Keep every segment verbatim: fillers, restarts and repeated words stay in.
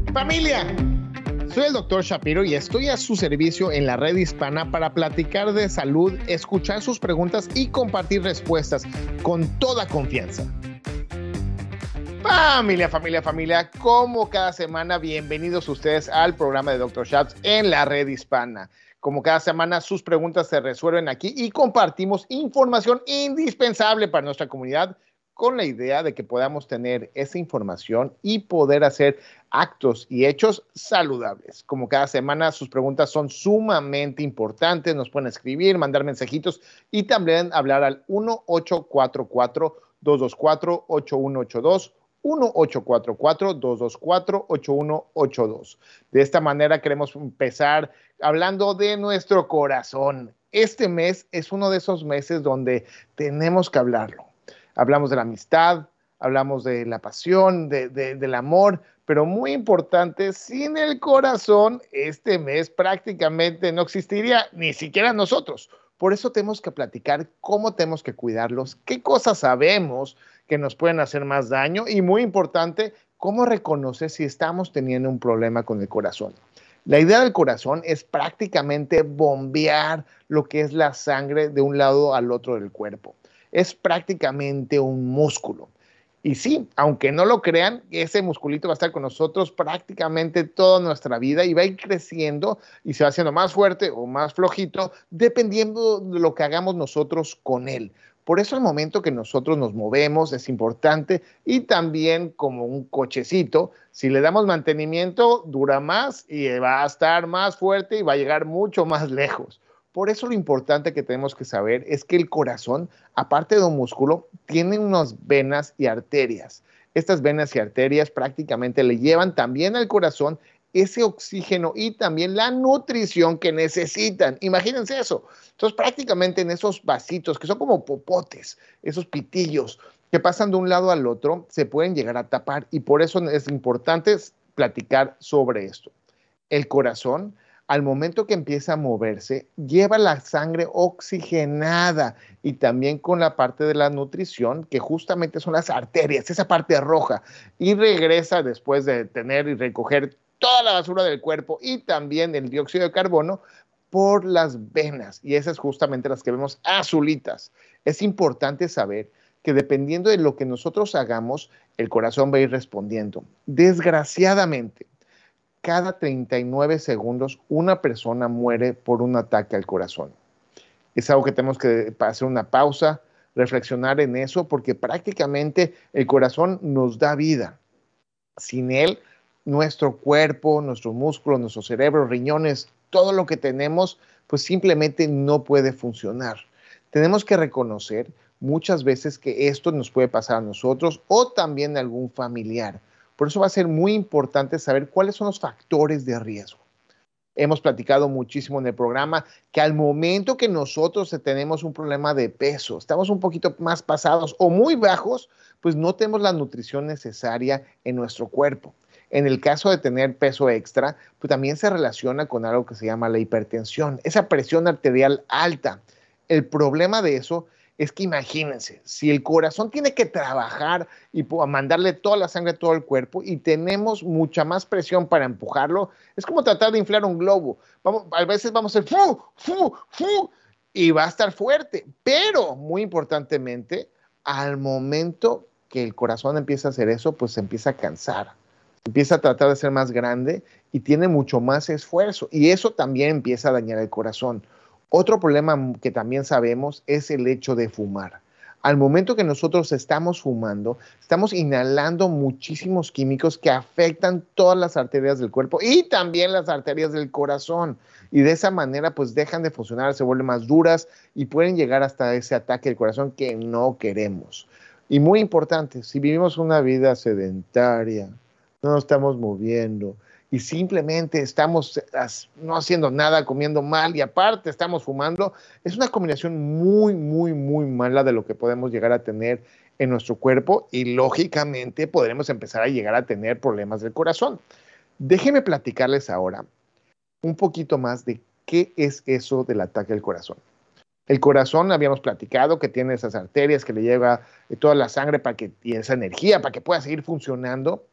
Familia, soy el doctor Shapiro y estoy a su servicio en la red hispana para platicar de salud, escuchar sus preguntas y compartir respuestas con toda confianza. Familia, familia, familia, como cada semana, bienvenidos ustedes al programa de doctor Shaps en la red hispana. Como cada semana, sus preguntas se resuelven aquí y compartimos información indispensable para nuestra comunidad con la idea de que podamos tener esa información y poder hacer actos y hechos saludables. Como cada semana, sus preguntas son sumamente importantes. Nos pueden escribir, mandar mensajitos y también hablar al uno ocho cuatro cuatro, dos dos cuatro, ocho uno ocho dos, uno ocho cuatro cuatro, dos dos cuatro, ocho uno ocho dos. De esta manera queremos empezar hablando de nuestro corazón. Este mes es uno de esos meses donde tenemos que hablarlo. Hablamos de la amistad, hablamos de la pasión, de, de, del amor, pero muy importante, sin el corazón, este mes prácticamente no existiría ni siquiera nosotros. Por eso tenemos que platicar cómo tenemos que cuidarlos, qué cosas sabemos que nos pueden hacer más daño y, muy importante, cómo reconocer si estamos teniendo un problema con el corazón. La idea del corazón es prácticamente bombear lo que es la sangre de un lado al otro del cuerpo. Es prácticamente un músculo. Y sí, aunque no lo crean, ese musculito va a estar con nosotros prácticamente toda nuestra vida y va a ir creciendo y se va haciendo más fuerte o más flojito, dependiendo de lo que hagamos nosotros con él. Por eso al momento que nosotros nos movemos es importante y también como un cochecito, si le damos mantenimiento, dura más y va a estar más fuerte y va a llegar mucho más lejos. Por eso lo importante que tenemos que saber es que el corazón, aparte de un músculo, tiene unas venas y arterias. Estas venas y arterias prácticamente le llevan también al corazón ese oxígeno y también la nutrición que necesitan. Imagínense eso. Entonces, prácticamente en esos vasitos, que son como popotes, esos pitillos que pasan de un lado al otro, se pueden llegar a tapar y por eso es importante platicar sobre esto. El corazón, al momento que empieza a moverse, lleva la sangre oxigenada y también con la parte de la nutrición, que justamente son las arterias, esa parte roja, y regresa después de tener y recoger toda la basura del cuerpo y también el dióxido de carbono por las venas, y esas justamente las que vemos azulitas. Es importante saber que dependiendo de lo que nosotros hagamos, el corazón va a ir respondiendo. Desgraciadamente, cada treinta y nueve segundos una persona muere por un ataque al corazón. Es algo que tenemos que hacer una pausa, reflexionar en eso, porque prácticamente el corazón nos da vida. Sin él, nuestro cuerpo, nuestros músculos, nuestro cerebro, riñones, todo lo que tenemos, pues simplemente no puede funcionar. Tenemos que reconocer muchas veces que esto nos puede pasar a nosotros o también a algún familiar. Por eso va a ser muy importante saber cuáles son los factores de riesgo. Hemos platicado muchísimo en el programa que al momento que nosotros tenemos un problema de peso, estamos un poquito más pasados o muy bajos, pues no tenemos la nutrición necesaria en nuestro cuerpo. En el caso de tener peso extra, pues también se relaciona con algo que se llama la hipertensión, esa presión arterial alta. El problema de eso es que imagínense, si el corazón tiene que trabajar y mandarle toda la sangre a todo el cuerpo y tenemos mucha más presión para empujarlo, es como tratar de inflar un globo. Vamos, a veces vamos a hacer fu, fu, fu, y va a estar fuerte, pero muy importantemente, al momento que el corazón empieza a hacer eso, pues se empieza a cansar, empieza a tratar de ser más grande y tiene mucho más esfuerzo y eso también empieza a dañar el corazón. Otro problema que también sabemos es el hecho de fumar. Al momento que nosotros estamos fumando, estamos inhalando muchísimos químicos que afectan todas las arterias del cuerpo y también las arterias del corazón. Y de esa manera, pues dejan de funcionar, se vuelven más duras y pueden llegar hasta ese ataque del corazón que no queremos. Y muy importante, si vivimos una vida sedentaria, no nos estamos moviendo, y simplemente estamos no haciendo nada, comiendo mal y aparte estamos fumando, es una combinación muy, muy, muy mala de lo que podemos llegar a tener en nuestro cuerpo y lógicamente podremos empezar a llegar a tener problemas del corazón. Déjenme platicarles ahora un poquito más de qué es eso del ataque al corazón. El corazón, habíamos platicado que tiene esas arterias que le lleva toda la sangre para que, y esa energía para que pueda seguir funcionando.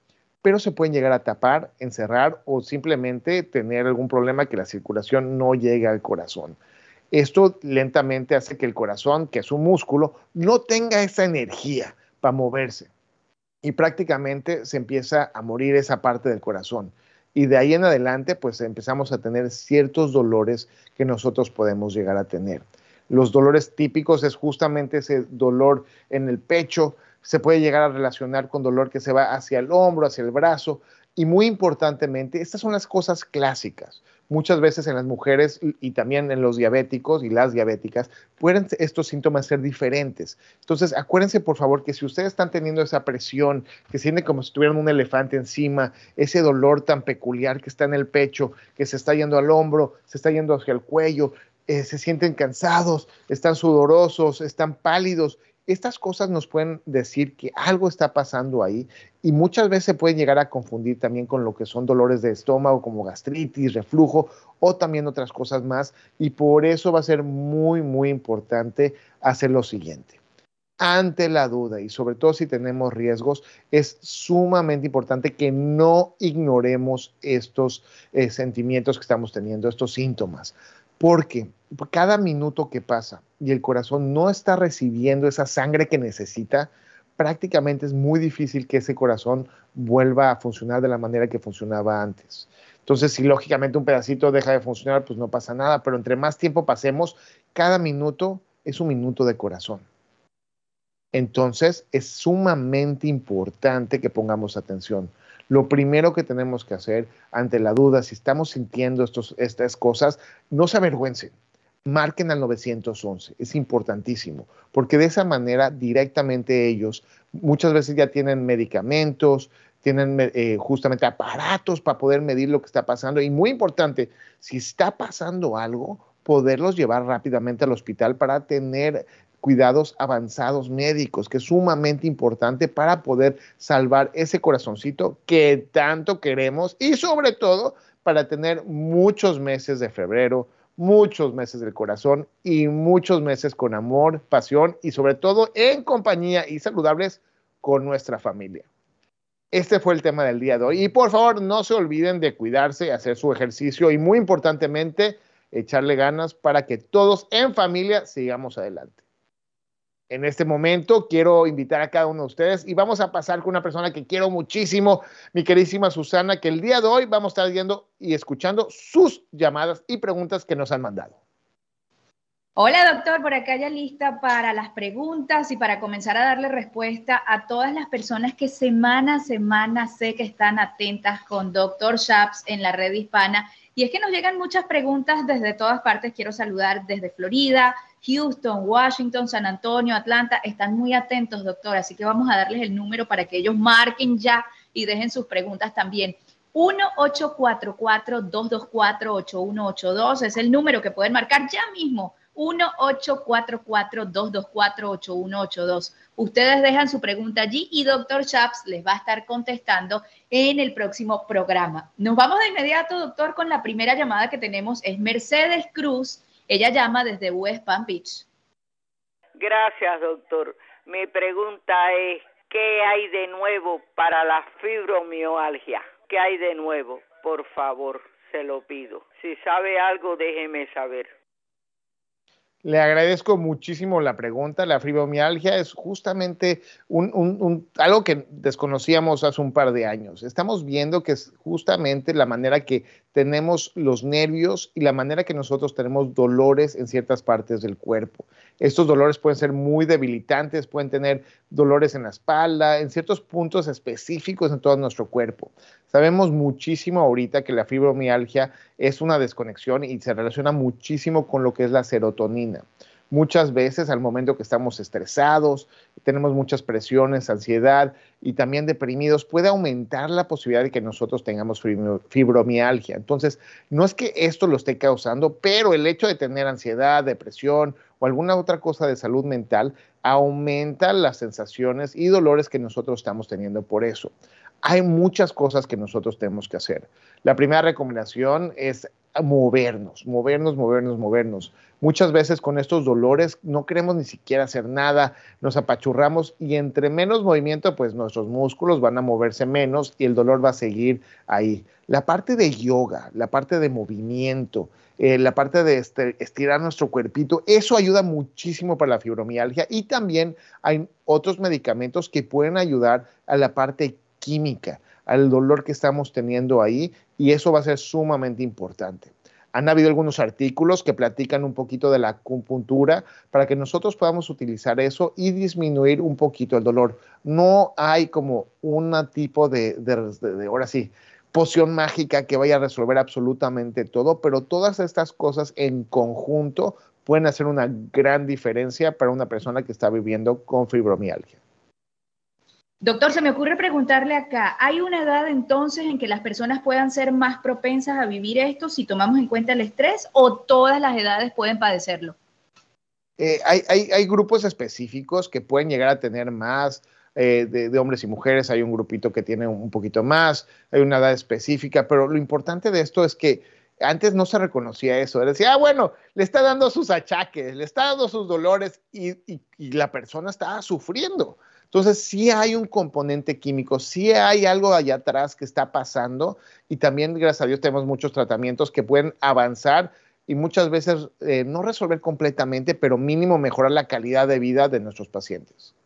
pero se pueden llegar a tapar, encerrar o simplemente tener algún problema que la circulación no llegue al corazón. Esto lentamente hace que el corazón, que es un músculo, no tenga esa energía para moverse y prácticamente se empieza a morir esa parte del corazón. Y de ahí en adelante, pues empezamos a tener ciertos dolores que nosotros podemos llegar a tener. Los dolores típicos es justamente ese dolor en el pecho, se puede llegar a relacionar con dolor que se va hacia el hombro, hacia el brazo, y muy importantemente, estas son las cosas clásicas. Muchas veces en las mujeres y también en los diabéticos y las diabéticas pueden estos síntomas ser diferentes. Entonces, acuérdense por favor que si ustedes están teniendo esa presión, que sienten como si tuvieran un elefante encima, ese dolor tan peculiar que está en el pecho, que se está yendo al hombro, se está yendo hacia el cuello, eh, se sienten cansados, están sudorosos, están pálidos, estas cosas nos pueden decir que algo está pasando ahí y muchas veces se pueden llegar a confundir también con lo que son dolores de estómago como gastritis, reflujo o también otras cosas más, y por eso va a ser muy, muy importante hacer lo siguiente. Ante la duda y sobre todo si tenemos riesgos, es sumamente importante que no ignoremos estos eh, sentimientos que estamos teniendo, estos síntomas. Porque cada minuto que pasa y el corazón no está recibiendo esa sangre que necesita, prácticamente es muy difícil que ese corazón vuelva a funcionar de la manera que funcionaba antes. Entonces, si lógicamente un pedacito deja de funcionar, pues no pasa nada, pero entre más tiempo pasemos, cada minuto es un minuto de corazón. Entonces, es sumamente importante que pongamos atención. Lo primero que tenemos que hacer ante la duda, si estamos sintiendo estos, estas cosas, no se avergüencen. Marquen al nueve once, es importantísimo, porque de esa manera directamente ellos muchas veces ya tienen medicamentos, tienen eh, justamente aparatos para poder medir lo que está pasando y muy importante, si está pasando algo, poderlos llevar rápidamente al hospital para tener cuidados avanzados médicos, que es sumamente importante para poder salvar ese corazoncito que tanto queremos y sobre todo para tener muchos meses de febrero, muchos meses del corazón y muchos meses con amor, pasión y sobre todo en compañía y saludables con nuestra familia. Este fue el tema del día de hoy y por favor no se olviden de cuidarse, hacer su ejercicio y muy importantemente echarle ganas para que todos en familia sigamos adelante. En este momento quiero invitar a cada uno de ustedes y vamos a pasar con una persona que quiero muchísimo, mi queridísima Susana, que el día de hoy vamos a estar viendo y escuchando sus llamadas y preguntas que nos han mandado. Hola doctor, por acá ya lista para las preguntas y para comenzar a darle respuesta a todas las personas que semana a semana sé que están atentas con doctor Shaps en la red hispana. Y es que nos llegan muchas preguntas desde todas partes. Quiero saludar desde Florida, Houston, Washington, San Antonio, Atlanta. Están muy atentos, doctor, así que vamos a darles el número para que ellos marquen ya y dejen sus preguntas también. uno ocho cuatro cuatro, dos dos cuatro, ocho uno ocho dos es el número que pueden marcar ya mismo. uno ocho cuatro cuatro, dos dos cuatro, ocho uno ocho dos. Ustedes dejan su pregunta allí y doctor Shaps les va a estar contestando en el próximo programa. Nos vamos de inmediato, doctor, con la primera llamada que tenemos. Es Mercedes Cruz. Ella llama desde West Palm Beach. Gracias, doctor. Mi pregunta es, ¿qué hay de nuevo para la fibromialgia? ¿Qué hay de nuevo? Por favor, se lo pido. Si sabe algo, déjeme saber. Le agradezco muchísimo la pregunta. La fibromialgia es justamente un, un, un, algo que desconocíamos hace un par de años. Estamos viendo que es justamente la manera que tenemos los nervios y la manera que nosotros tenemos dolores en ciertas partes del cuerpo. Estos dolores pueden ser muy debilitantes, pueden tener dolores en la espalda, en ciertos puntos específicos en todo nuestro cuerpo. Sabemos muchísimo ahorita que la fibromialgia es una desconexión y se relaciona muchísimo con lo que es la serotonina. Muchas veces al momento que estamos estresados, tenemos muchas presiones, ansiedad y también deprimidos, puede aumentar la posibilidad de que nosotros tengamos fibromialgia. Entonces, no es que esto lo esté causando, pero el hecho de tener ansiedad, depresión o alguna otra cosa de salud mental aumenta las sensaciones y dolores que nosotros estamos teniendo por eso. Hay muchas cosas que nosotros tenemos que hacer. La primera recomendación es movernos, movernos, movernos, movernos. Muchas veces con estos dolores no queremos ni siquiera hacer nada, nos apachurramos y entre menos movimiento, pues nos nuestros músculos van a moverse menos y el dolor va a seguir ahí. La parte de yoga, la parte de movimiento, eh, la parte de este, estirar nuestro cuerpito, eso ayuda muchísimo para la fibromialgia, y también hay otros medicamentos que pueden ayudar a la parte química, al dolor que estamos teniendo ahí, y eso va a ser sumamente importante. Han habido algunos artículos que platican un poquito de la acupuntura para que nosotros podamos utilizar eso y disminuir un poquito el dolor. No hay como un tipo de, de, de, de, ahora sí, poción mágica que vaya a resolver absolutamente todo, pero todas estas cosas en conjunto pueden hacer una gran diferencia para una persona que está viviendo con fibromialgia. Doctor, se me ocurre preguntarle acá, ¿hay una edad entonces en que las personas puedan ser más propensas a vivir esto si tomamos en cuenta el estrés, o todas las edades pueden padecerlo? Eh, hay, hay, hay grupos específicos que pueden llegar a tener más, eh, de, de hombres y mujeres. Hay un grupito que tiene un poquito más, hay una edad específica, pero lo importante de esto es que antes no se reconocía eso. Decía, ah, bueno, le está dando sus achaques, le está dando sus dolores, y, y, y la persona está sufriendo. Entonces, sí hay un componente químico, sí hay algo allá atrás que está pasando, y también, gracias a Dios, tenemos muchos tratamientos que pueden avanzar y muchas veces eh, no resolver completamente, pero mínimo mejorar la calidad de vida de nuestros pacientes.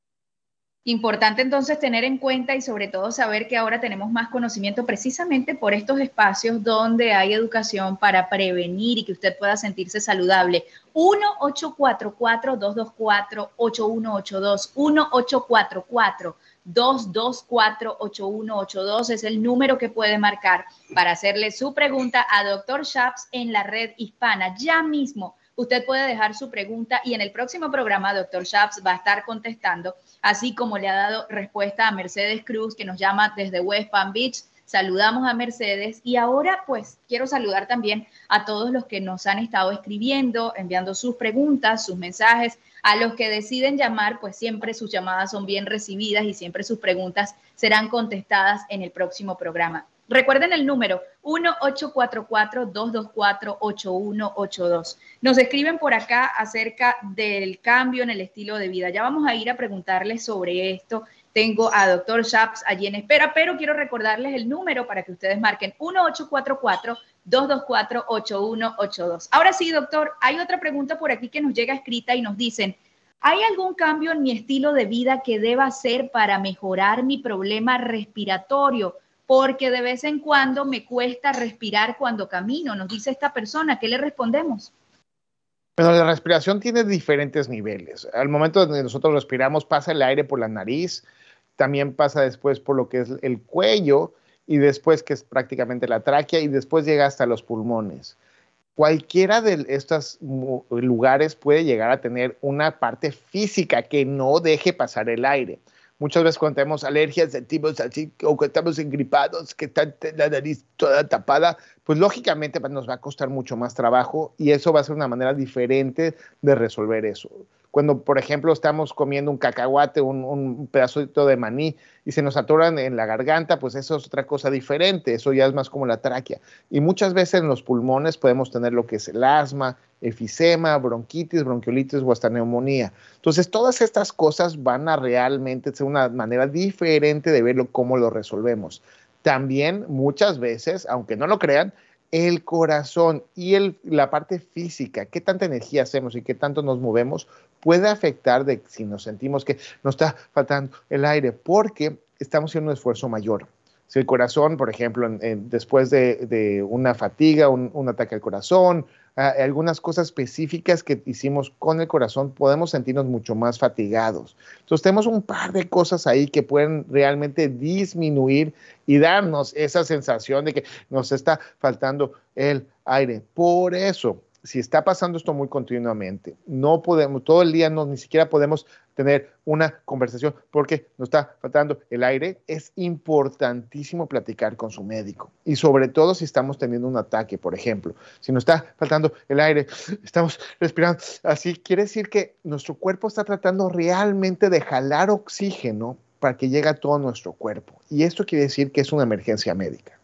Importante entonces tener en cuenta y sobre todo saber que ahora tenemos más conocimiento precisamente por estos espacios donde hay educación para prevenir y que usted pueda sentirse saludable. uno ocho cuatro cuatro, dos dos cuatro, ocho uno ocho dos, uno ocho cuatro cuatro, dos dos cuatro, ocho uno ocho dos es el número que puede marcar para hacerle su pregunta a doctor Schaps en la red hispana. Ya mismo usted puede dejar su pregunta y en el próximo programa doctor Schaps va a estar contestando, así como le ha dado respuesta a Mercedes Cruz, que nos llama desde West Palm Beach. Saludamos a Mercedes, y ahora pues quiero saludar también a todos los que nos han estado escribiendo, enviando sus preguntas, sus mensajes. A los que deciden llamar, pues siempre sus llamadas son bien recibidas y siempre sus preguntas serán contestadas en el próximo programa. Recuerden el número uno ocho cuatro cuatro, dos dos cuatro, ocho uno ocho dos. Nos escriben por acá acerca del cambio en el estilo de vida. Ya vamos a ir a preguntarles sobre esto. Tengo a doctor Schaps allí en espera, pero quiero recordarles el número para que ustedes marquen uno ocho cuatro cuatro, dos dos cuatro, ocho uno ocho dos. Ahora sí, doctor, hay otra pregunta por aquí que nos llega escrita y nos dicen, ¿hay algún cambio en mi estilo de vida que deba hacer para mejorar mi problema respiratorio? Porque de vez en cuando me cuesta respirar cuando camino, nos dice esta persona. ¿Qué le respondemos? Bueno, la respiración tiene diferentes niveles. Al momento de que nosotros respiramos, pasa el aire por la nariz, también pasa después por lo que es el cuello, y después que es prácticamente la tráquea, y después llega hasta los pulmones. Cualquiera de estos lugares puede llegar a tener una parte física que no deje pasar el aire. Muchas veces cuando tenemos alergias, sentimos así, o que estamos engripados, que está la nariz toda tapada, pues lógicamente nos va a costar mucho más trabajo, y eso va a ser una manera diferente de resolver eso. Cuando, por ejemplo, estamos comiendo un cacahuate, un, un pedacito de maní, y se nos atoran en la garganta, pues eso es otra cosa diferente, eso ya es más como la tráquea. Y muchas veces en los pulmones podemos tener lo que es el asma, efisema, bronquitis, bronquiolitis o hasta neumonía. Entonces, todas estas cosas van a realmente ser una manera diferente de verlo, cómo lo resolvemos. También, muchas veces, aunque no lo crean, el corazón y el, la parte física, qué tanta energía hacemos y qué tanto nos movemos, puede afectar de si nos sentimos que nos está faltando el aire, porque estamos haciendo un esfuerzo mayor. Si el corazón, por ejemplo, en, en, después de, de una fatiga, un, un ataque al corazón, uh, algunas cosas específicas que hicimos con el corazón, podemos sentirnos mucho más fatigados. Entonces tenemos un par de cosas ahí que pueden realmente disminuir y darnos esa sensación de que nos está faltando el aire. Por eso, si está pasando esto muy continuamente, no podemos, todo el día no, ni siquiera podemos tener una conversación porque nos está faltando el aire, es importantísimo platicar con su médico. Y sobre todo si estamos teniendo un ataque, por ejemplo. Si nos está faltando el aire, estamos respirando así, quiere decir que nuestro cuerpo está tratando realmente de jalar oxígeno para que llegue a todo nuestro cuerpo. Y esto quiere decir que es una emergencia médica.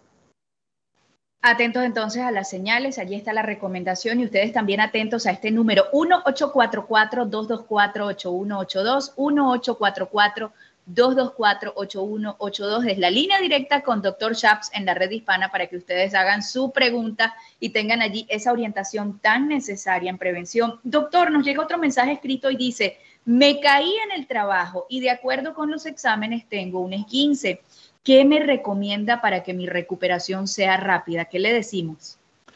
Atentos entonces a las señales, allí está la recomendación, y ustedes también atentos a este número uno ocho cuatro cuatro, dos dos cuatro, ocho uno ocho dos, uno ocho cuatro cuatro, dos dos cuatro, ocho uno ocho dos. Es la línea directa con doctor Schaps en la red hispana para que ustedes hagan su pregunta y tengan allí esa orientación tan necesaria en prevención. Doctor, nos llega otro mensaje escrito y dice, me caí en el trabajo y de acuerdo con los exámenes tengo un esguince. ¿Qué me recomienda para que mi recuperación sea rápida? ¿Qué le decimos?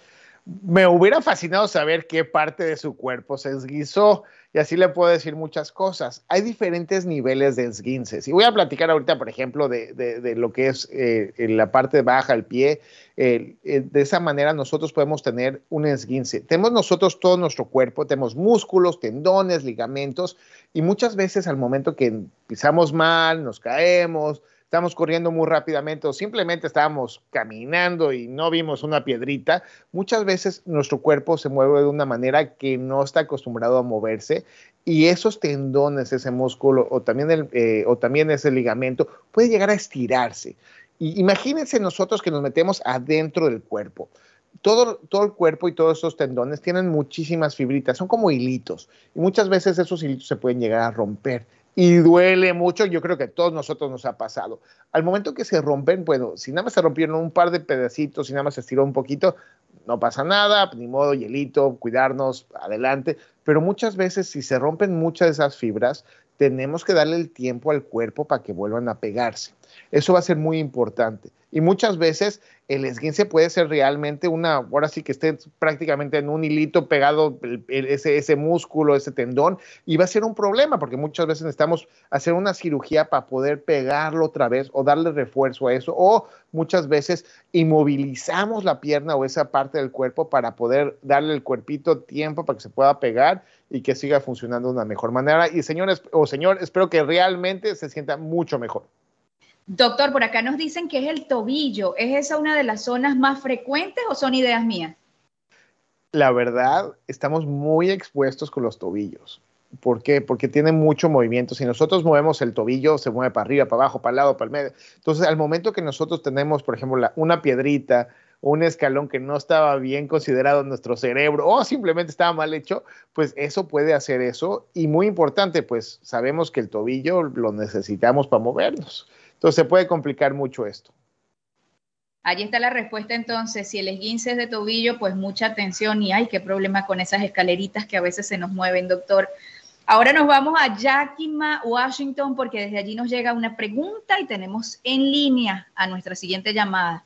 Me hubiera fascinado saber qué parte de su cuerpo se esguinzó y así le puedo decir muchas cosas. Hay diferentes niveles de esguinces y voy a platicar ahorita, por ejemplo, de, de, de lo que es eh, la parte baja, el pie. Eh, eh, de esa manera nosotros podemos tener un esguince. Tenemos nosotros todo nuestro cuerpo, tenemos músculos, tendones, ligamentos y muchas veces al momento que pisamos mal, nos caemos, estamos corriendo muy rápidamente o simplemente estábamos caminando y no vimos una piedrita, muchas veces nuestro cuerpo se mueve de una manera que no está acostumbrado a moverse y esos tendones, ese músculo o también, el, eh, o también ese ligamento puede llegar a estirarse. Y imagínense nosotros que nos metemos adentro del cuerpo. Todo, todo el cuerpo y todos esos tendones tienen muchísimas fibritas, son como hilitos y muchas veces esos hilitos se pueden llegar a romper. Y duele mucho, yo creo que a todos nosotros nos ha pasado. Al momento que se rompen, bueno, si nada más se rompieron un par de pedacitos, si nada más se estiró un poquito, no pasa nada, ni modo, hielito, cuidarnos, adelante. Pero muchas veces, si se rompen muchas de esas fibras, tenemos que darle el tiempo al cuerpo para que vuelvan a pegarse. Eso va a ser muy importante. Y muchas veces el esguince puede ser realmente una, ahora sí que esté prácticamente en un hilito pegado el, el, ese, ese músculo, ese tendón, y va a ser un problema porque muchas veces necesitamos hacer una cirugía para poder pegarlo otra vez o darle refuerzo a eso, o muchas veces inmovilizamos la pierna o esa parte del cuerpo para poder darle el cuerpito tiempo para que se pueda pegar y que siga funcionando de una mejor manera. Y señores o señor, espero que realmente se sienta mucho mejor. Doctor, por acá nos dicen que es el tobillo. ¿Es esa una de las zonas más frecuentes o son ideas mías? La verdad, estamos muy expuestos con los tobillos. ¿Por qué? Porque tiene mucho movimiento. Si nosotros movemos el tobillo, se mueve para arriba, para abajo, para el lado, para el medio. Entonces, al momento que nosotros tenemos, por ejemplo, la, una piedrita o un escalón que no estaba bien considerado en nuestro cerebro o simplemente estaba mal hecho, pues eso puede hacer eso. Y muy importante, pues sabemos que el tobillo lo necesitamos para movernos. Entonces se puede complicar mucho esto. Allí está la respuesta entonces. Si el esguince es de tobillo, pues mucha atención y ay, qué problema con esas escaleritas que a veces se nos mueven, doctor. Ahora nos vamos a Yakima, Washington, porque desde allí nos llega una pregunta y tenemos en línea a nuestra siguiente llamada.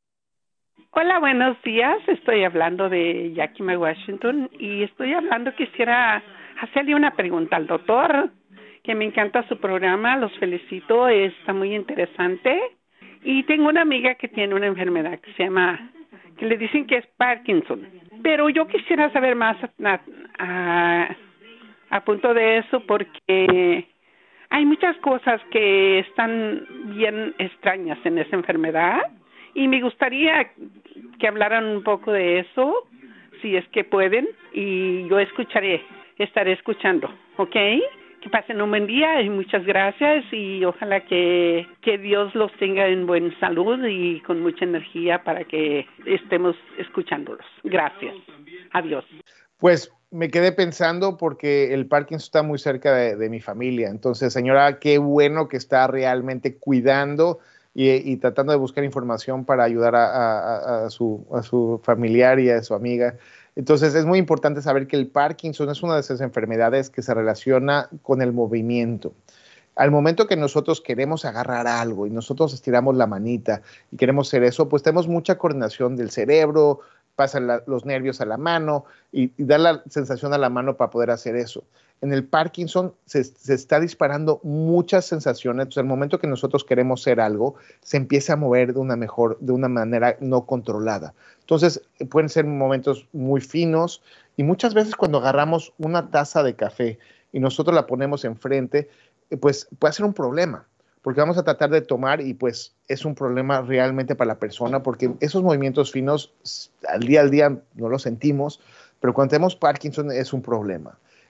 Hola, buenos días. Estoy hablando de Yakima, Washington y estoy hablando, quisiera hacerle una pregunta al doctor, que me encanta su programa, los felicito, está muy interesante. Y tengo una amiga que tiene una enfermedad que se llama, que le dicen que es Parkinson. Pero yo quisiera saber más a, a, a punto de eso porque hay muchas cosas que están bien extrañas en esa enfermedad y me gustaría que hablaran un poco de eso, si es que pueden, y yo escucharé, estaré escuchando, ¿ok? Que pasen un buen día y muchas gracias y ojalá que, que Dios los tenga en buena salud y con mucha energía para que estemos escuchándolos. Gracias. Adiós. Pues me quedé pensando porque el Parkinson está muy cerca de, de mi familia. Entonces, señora, qué bueno que está realmente cuidando y, y tratando de buscar información para ayudar a, a, a, su, a su familiar y a su amiga. Entonces, es muy importante saber que el Parkinson es una de esas enfermedades que se relaciona con el movimiento. Al momento que nosotros queremos agarrar algo y nosotros estiramos la manita y queremos hacer eso, pues tenemos mucha coordinación del cerebro, pasan la, los nervios a la mano y, y da la sensación a la mano para poder hacer eso. En el Parkinson se, se está disparando muchas sensaciones. Entonces, al momento que nosotros queremos hacer algo, se empieza a mover de una mejor, de una manera no controlada. Entonces, pueden ser momentos muy finos y muchas veces cuando agarramos una taza de café y nosotros la ponemos enfrente, pues puede ser un problema, porque vamos a tratar de tomar y pues es un problema realmente para la persona, porque esos movimientos finos al día al día no los sentimos, pero cuando tenemos Parkinson es un problema.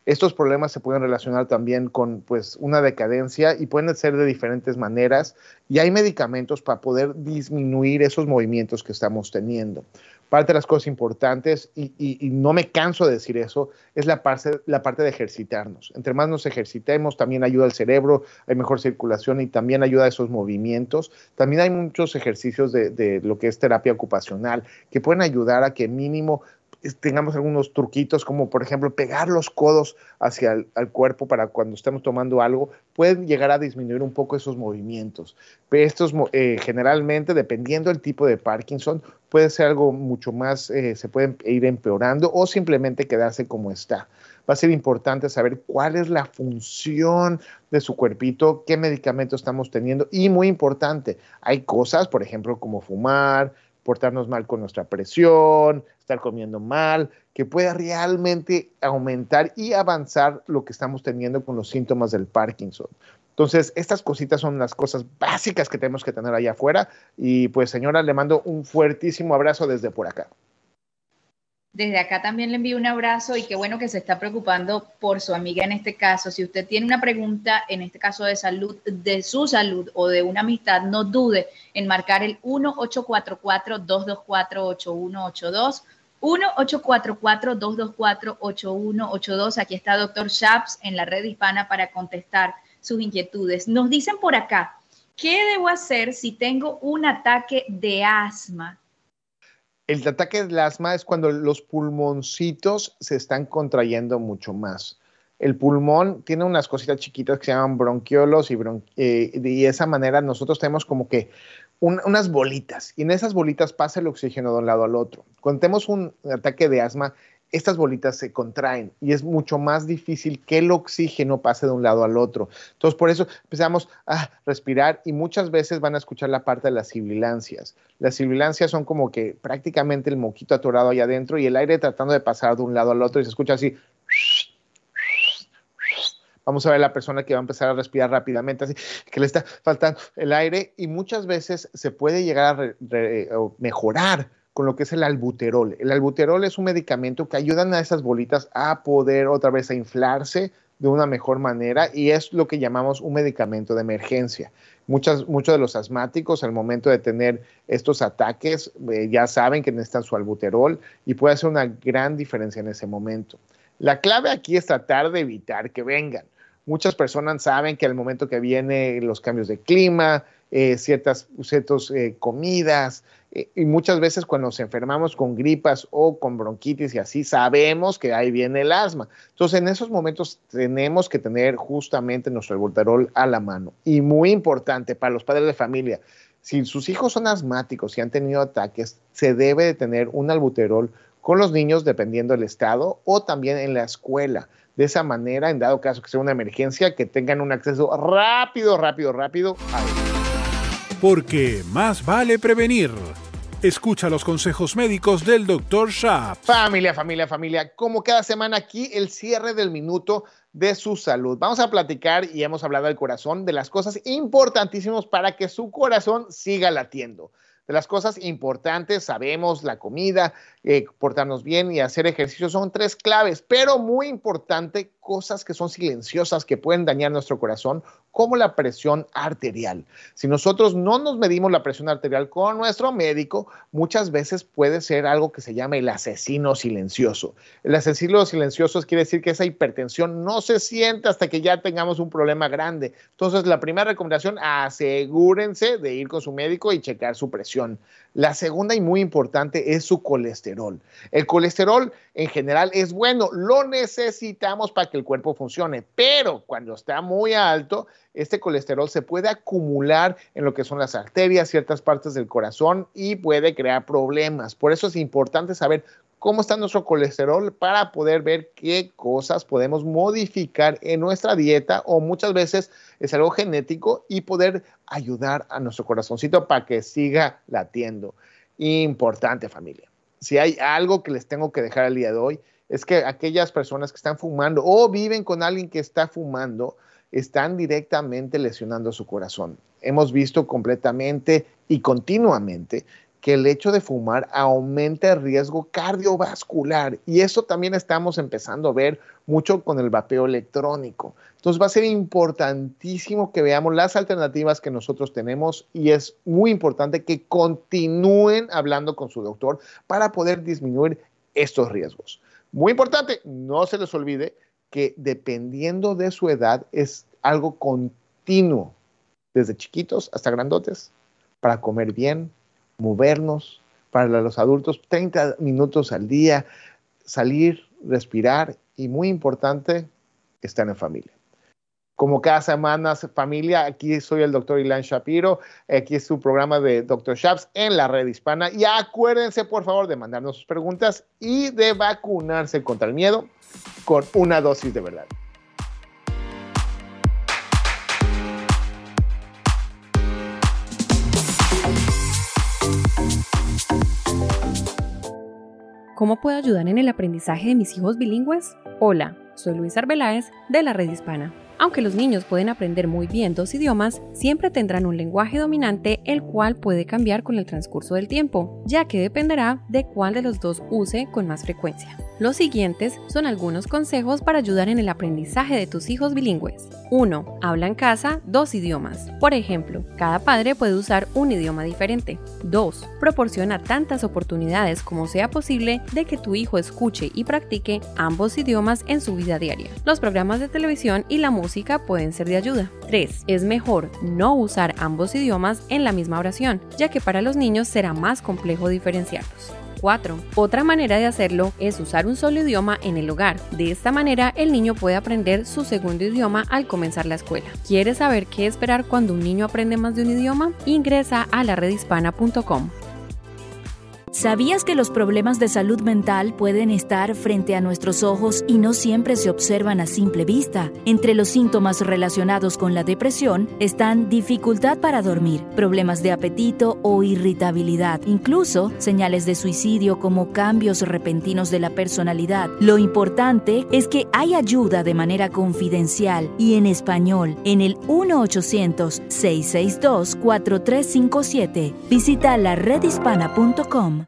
Estos problemas se pueden relacionar también con pues, una decadencia y pueden ser de diferentes maneras y hay medicamentos para poder disminuir esos movimientos que estamos teniendo. Parte de las cosas importantes, y, y, y no me canso de decir eso, es la parte, la parte de ejercitarnos. Entre más nos ejercitemos, también ayuda al cerebro, hay mejor circulación y también ayuda a esos movimientos. También hay muchos ejercicios de, de lo que es terapia ocupacional que pueden ayudar a que mínimo tengamos algunos truquitos, como por ejemplo pegar los codos hacia el al cuerpo para cuando estemos tomando algo, pueden llegar a disminuir un poco esos movimientos. Pero estos eh, generalmente, dependiendo del tipo de Parkinson, puede ser algo mucho más, eh, se pueden ir empeorando o simplemente quedarse como está. Va a ser importante saber cuál es la función de su cuerpito, qué medicamento estamos teniendo y muy importante, hay cosas, por ejemplo, como fumar, portarnos mal con nuestra presión, estar comiendo mal, que puede realmente aumentar y avanzar lo que estamos teniendo con los síntomas del Parkinson. Entonces, estas cositas son las cosas básicas que tenemos que tener allá afuera. Y pues, señora, le mando un fuertísimo abrazo desde por acá. Desde acá también le envío un abrazo y qué bueno que se está preocupando por su amiga en este caso. Si usted tiene una pregunta, en este caso de salud, de su salud o de una amistad, no dude en marcar el uno ocho cuatro cuatro, dos dos cuatro, ocho uno ocho dos, uno ocho cuatro cuatro, dos dos cuatro, ocho uno ocho dos. Aquí está doctor Shaps en la red hispana para contestar sus inquietudes. Nos dicen por acá, ¿qué debo hacer si tengo un ataque de asma? El ataque del asma es cuando los pulmoncitos se están contrayendo mucho más. El pulmón tiene unas cositas chiquitas que se llaman bronquiolos y, bron eh, de esa manera nosotros tenemos como que un, unas bolitas y en esas bolitas pasa el oxígeno de un lado al otro. Cuando tenemos un ataque de asma, estas bolitas se contraen y es mucho más difícil que el oxígeno pase de un lado al otro. Entonces, por eso empezamos a respirar y muchas veces van a escuchar la parte de las sibilancias. Las sibilancias son como que prácticamente el moquito atorado allá adentro y el aire tratando de pasar de un lado al otro y se escucha así. Vamos a ver a la persona que va a empezar a respirar rápidamente, así que le está faltando el aire y muchas veces se puede llegar a re, re, mejorar con lo que es el albuterol. El albuterol es un medicamento que ayuda a esas bolitas a poder otra vez a inflarse de una mejor manera y es lo que llamamos un medicamento de emergencia. Muchas, muchos de los asmáticos al momento de tener estos ataques eh, ya saben que necesitan su albuterol y puede hacer una gran diferencia en ese momento. La clave aquí es tratar de evitar que vengan. Muchas personas saben que al momento que vienen los cambios de clima, eh, ciertas ciertas, eh, comidas, eh, y muchas veces cuando nos enfermamos con gripas o con bronquitis y así, sabemos que ahí viene el asma. Entonces, en esos momentos tenemos que tener justamente nuestro albuterol a la mano. Y muy importante para los padres de familia, si sus hijos son asmáticos y han tenido ataques, se debe de tener un albuterol con los niños dependiendo del estado o también en la escuela. De esa manera, en dado caso que sea una emergencia, que tengan un acceso rápido, rápido, rápido a él. Porque más vale prevenir. Escucha los consejos médicos del doctor Shaps. Familia, familia, familia. Como cada semana aquí, el cierre del minuto de su salud. Vamos a platicar, y hemos hablado del corazón, de las cosas importantísimas para que su corazón siga latiendo. De las cosas importantes, sabemos, la comida, eh, portarnos bien y hacer ejercicio son tres claves, pero muy importante, cosas que son silenciosas que pueden dañar nuestro corazón, como la presión arterial. Si nosotros no nos medimos la presión arterial con nuestro médico, muchas veces puede ser algo que se llama el asesino silencioso. El asesino silencioso quiere decir que esa hipertensión no se siente hasta que ya tengamos un problema grande. Entonces, la primera recomendación, asegúrense de ir con su médico y checar su presión. La segunda y muy importante es su colesterol. El colesterol en general es bueno, lo necesitamos para que el cuerpo funcione, pero cuando está muy alto, este colesterol se puede acumular en lo que son las arterias, ciertas partes del corazón y puede crear problemas. Por eso es importante saber cómo está nuestro colesterol para poder ver qué cosas podemos modificar en nuestra dieta o muchas veces es algo genético y poder ayudar a nuestro corazoncito para que siga latiendo. Importante, familia. Si hay algo que les tengo que dejar el día de hoy es que aquellas personas que están fumando o viven con alguien que está fumando están directamente lesionando su corazón. Hemos visto completamente y continuamente que el hecho de fumar aumenta el riesgo cardiovascular y eso también estamos empezando a ver mucho con el vapeo electrónico. Entonces va a ser importantísimo que veamos las alternativas que nosotros tenemos y es muy importante que continúen hablando con su doctor para poder disminuir estos riesgos. Muy importante, no se les olvide que dependiendo de su edad es algo continuo, desde chiquitos hasta grandotes, para comer bien, movernos, para los adultos treinta minutos al día, salir, respirar y muy importante, estar en familia. Como cada semana, familia, aquí soy el doctor Ilan Shapiro, aquí es su programa de doctor Shaps en la red hispana y acuérdense por favor de mandarnos sus preguntas y de vacunarse contra el miedo con una dosis de verdad. ¿Cómo puedo ayudar en el aprendizaje de mis hijos bilingües? Hola, soy Luis Arbeláez de la Red Hispana. Aunque los niños pueden aprender muy bien dos idiomas, siempre tendrán un lenguaje dominante el cual puede cambiar con el transcurso del tiempo, ya que dependerá de cuál de los dos use con más frecuencia. Los siguientes son algunos consejos para ayudar en el aprendizaje de tus hijos bilingües. uno. Habla en casa dos idiomas. Por ejemplo, cada padre puede usar un idioma diferente. dos. Proporciona tantas oportunidades como sea posible de que tu hijo escuche y practique ambos idiomas en su vida diaria. Los programas de televisión y la música pueden ser de ayuda. tres. Es mejor no usar ambos idiomas en la misma oración, ya que para los niños será más complejo diferenciarlos. cuatro. Otra manera de hacerlo es usar un solo idioma en el hogar. De esta manera, el niño puede aprender su segundo idioma al comenzar la escuela. ¿Quieres saber qué esperar cuando un niño aprende más de un idioma? Ingresa a la red hispana punto com. ¿Sabías que los problemas de salud mental pueden estar frente a nuestros ojos y no siempre se observan a simple vista? Entre los síntomas relacionados con la depresión están dificultad para dormir, problemas de apetito o irritabilidad, incluso señales de suicidio como cambios repentinos de la personalidad. Lo importante es que hay ayuda de manera confidencial y en español en el uno ochocientos, seiscientos sesenta y dos, cuatro tres cinco siete. Visita la red hispana punto com.